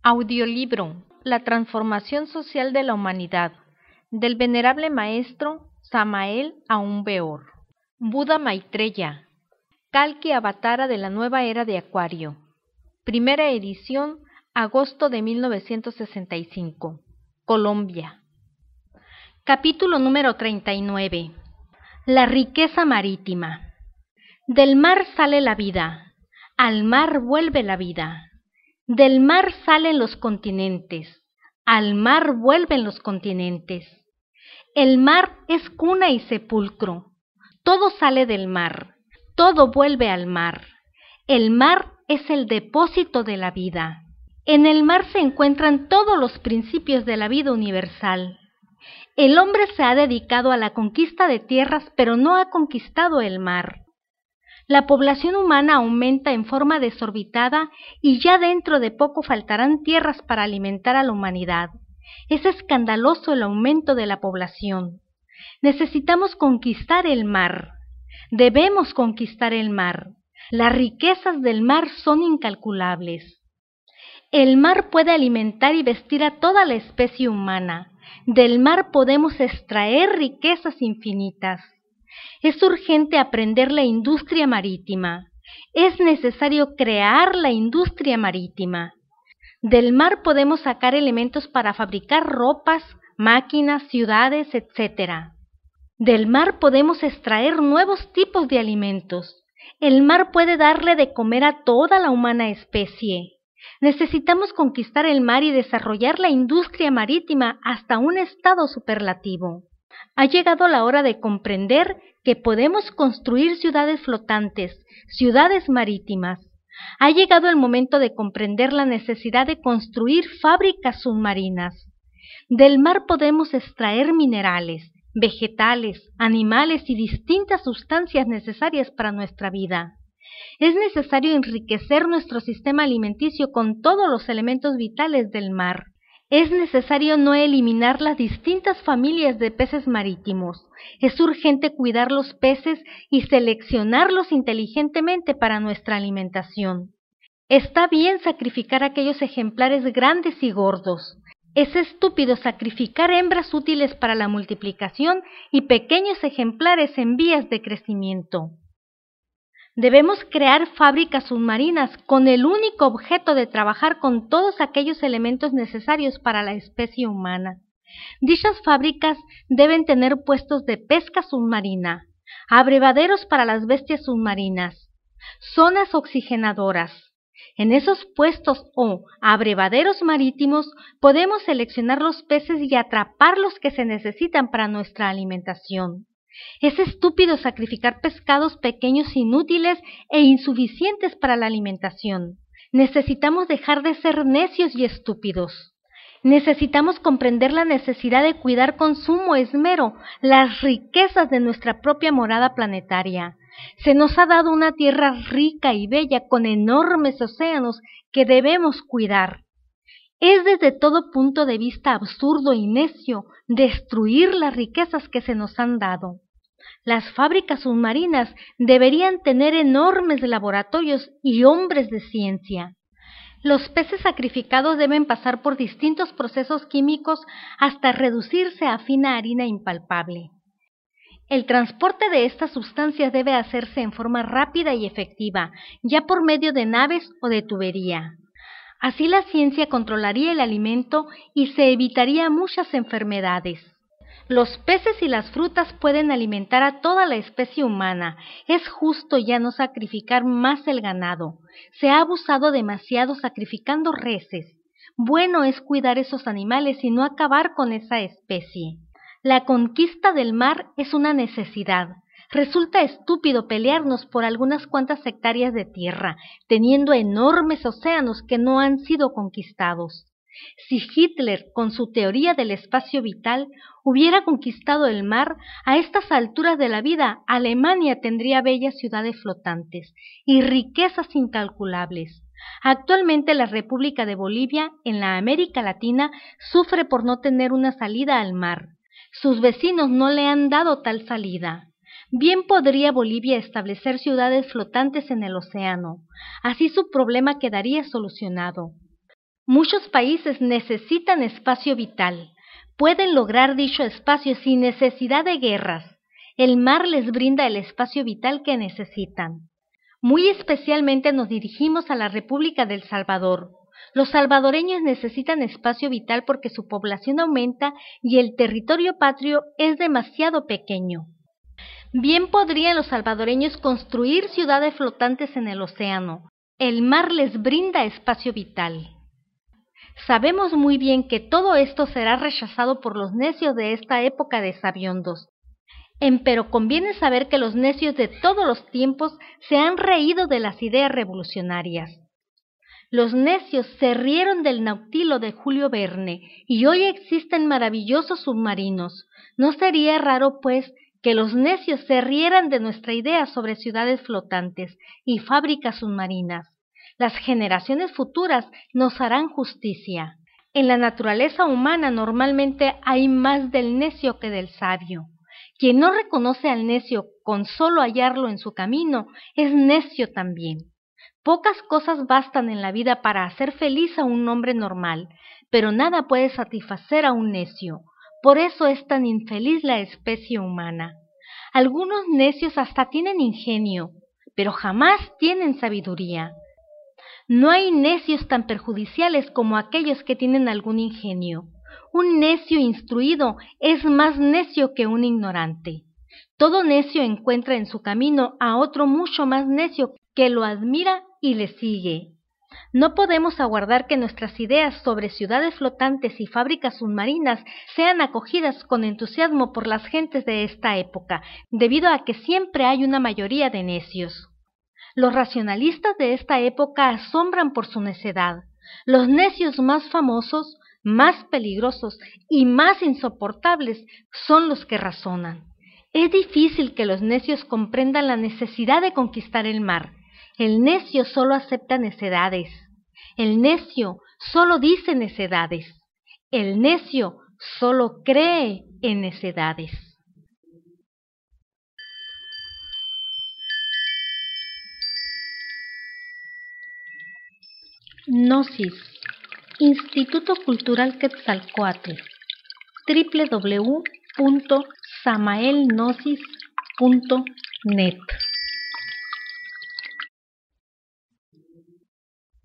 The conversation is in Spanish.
Audiolibro: La transformación social de la humanidad, del venerable maestro Samael Aun Weor. Buda Maitreya, Kalki Avatara de la nueva era de Acuario. Primera edición, agosto de 1965. Colombia. Capítulo número 39. La riqueza marítima. Del mar sale la vida, al mar vuelve la vida. Del mar salen los continentes, al mar vuelven los continentes. El mar es cuna y sepulcro. Todo sale del mar, todo vuelve al mar. El mar es el depósito de la vida. En el mar se encuentran todos los principios de la vida universal. El hombre se ha dedicado a la conquista de tierras, pero no ha conquistado el mar. La población humana aumenta en forma desorbitada y ya dentro de poco faltarán tierras para alimentar a la humanidad. Es escandaloso el aumento de la población. Necesitamos conquistar el mar. Debemos conquistar el mar. Las riquezas del mar son incalculables. El mar puede alimentar y vestir a toda la especie humana. Del mar podemos extraer riquezas infinitas. Es urgente aprender la industria marítima. Es necesario crear la industria marítima. Del mar podemos sacar elementos para fabricar ropas, máquinas, ciudades, etc. Del mar podemos extraer nuevos tipos de alimentos. El mar puede darle de comer a toda la humana especie. Necesitamos conquistar el mar y desarrollar la industria marítima hasta un estado superlativo. Ha llegado la hora de comprender que podemos construir ciudades flotantes, ciudades marítimas. Ha llegado el momento de comprender la necesidad de construir fábricas submarinas. Del mar podemos extraer minerales, vegetales, animales y distintas sustancias necesarias para nuestra vida. Es necesario enriquecer nuestro sistema alimenticio con todos los elementos vitales del mar. Es necesario no eliminar las distintas familias de peces marítimos. Es urgente cuidar los peces y seleccionarlos inteligentemente para nuestra alimentación. Está bien sacrificar aquellos ejemplares grandes y gordos. Es estúpido sacrificar hembras útiles para la multiplicación y pequeños ejemplares en vías de crecimiento. Debemos crear fábricas submarinas con el único objeto de trabajar con todos aquellos elementos necesarios para la especie humana. Dichas fábricas deben tener puestos de pesca submarina, abrevaderos para las bestias submarinas, zonas oxigenadoras. En esos puestos o abrevaderos marítimos podemos seleccionar los peces y atrapar los que se necesitan para nuestra alimentación. Es estúpido sacrificar pescados pequeños inútiles e insuficientes para la alimentación. Necesitamos dejar de ser necios y estúpidos. Necesitamos comprender la necesidad de cuidar con sumo esmero las riquezas de nuestra propia morada planetaria. Se nos ha dado una tierra rica y bella con enormes océanos que debemos cuidar. Es desde todo punto de vista absurdo y necio destruir las riquezas que se nos han dado. Las fábricas submarinas deberían tener enormes laboratorios y hombres de ciencia. Los peces sacrificados deben pasar por distintos procesos químicos hasta reducirse a fina harina impalpable. El transporte de estas sustancias debe hacerse en forma rápida y efectiva, ya por medio de naves o de tubería. Así la ciencia controlaría el alimento y se evitaría muchas enfermedades. Los peces y las frutas pueden alimentar a toda la especie humana. Es justo ya no sacrificar más el ganado. Se ha abusado demasiado sacrificando reses. Bueno es cuidar esos animales y no acabar con esa especie. La conquista del mar es una necesidad. Resulta estúpido pelearnos por algunas cuantas hectáreas de tierra, teniendo enormes océanos que no han sido conquistados. Si Hitler, con su teoría del espacio vital, hubiera conquistado el mar, a estas alturas de la vida, Alemania tendría bellas ciudades flotantes y riquezas incalculables. Actualmente la República de Bolivia, en la América Latina, sufre por no tener una salida al mar. Sus vecinos no le han dado tal salida. Bien podría Bolivia establecer ciudades flotantes en el océano. Así su problema quedaría solucionado. Muchos países necesitan espacio vital. Pueden lograr dicho espacio sin necesidad de guerras. El mar les brinda el espacio vital que necesitan. Muy especialmente nos dirigimos a la República del Salvador. Los salvadoreños necesitan espacio vital porque su población aumenta y el territorio patrio es demasiado pequeño. Bien podrían los salvadoreños construir ciudades flotantes en el océano. El mar les brinda espacio vital. Sabemos muy bien que todo esto será rechazado por los necios de esta época de sabiondos. Empero conviene saber que los necios de todos los tiempos se han reído de las ideas revolucionarias. Los necios se rieron del Nautilo de Julio Verne y hoy existen maravillosos submarinos. No sería raro, pues, que los necios se rieran de nuestra idea sobre ciudades flotantes y fábricas submarinas. Las generaciones futuras nos harán justicia. En la naturaleza humana normalmente hay más del necio que del sabio. Quien no reconoce al necio con solo hallarlo en su camino, es necio también. Pocas cosas bastan en la vida para hacer feliz a un hombre normal, pero nada puede satisfacer a un necio. Por eso es tan infeliz la especie humana. Algunos necios hasta tienen ingenio, pero jamás tienen sabiduría. No hay necios tan perjudiciales como aquellos que tienen algún ingenio. Un necio instruido es más necio que un ignorante. Todo necio encuentra en su camino a otro mucho más necio que lo admira y le sigue. No podemos aguardar que nuestras ideas sobre ciudades flotantes y fábricas submarinas sean acogidas con entusiasmo por las gentes de esta época, debido a que siempre hay una mayoría de necios. Los racionalistas de esta época asombran por su necedad. Los necios más famosos, más peligrosos y más insoportables son los que razonan. Es difícil que los necios comprendan la necesidad de conquistar el mar. El necio solo acepta necedades. El necio solo dice necedades. El necio solo cree en necedades. Gnosis, Instituto Cultural Quetzalcóatl, www.samaelgnosis.net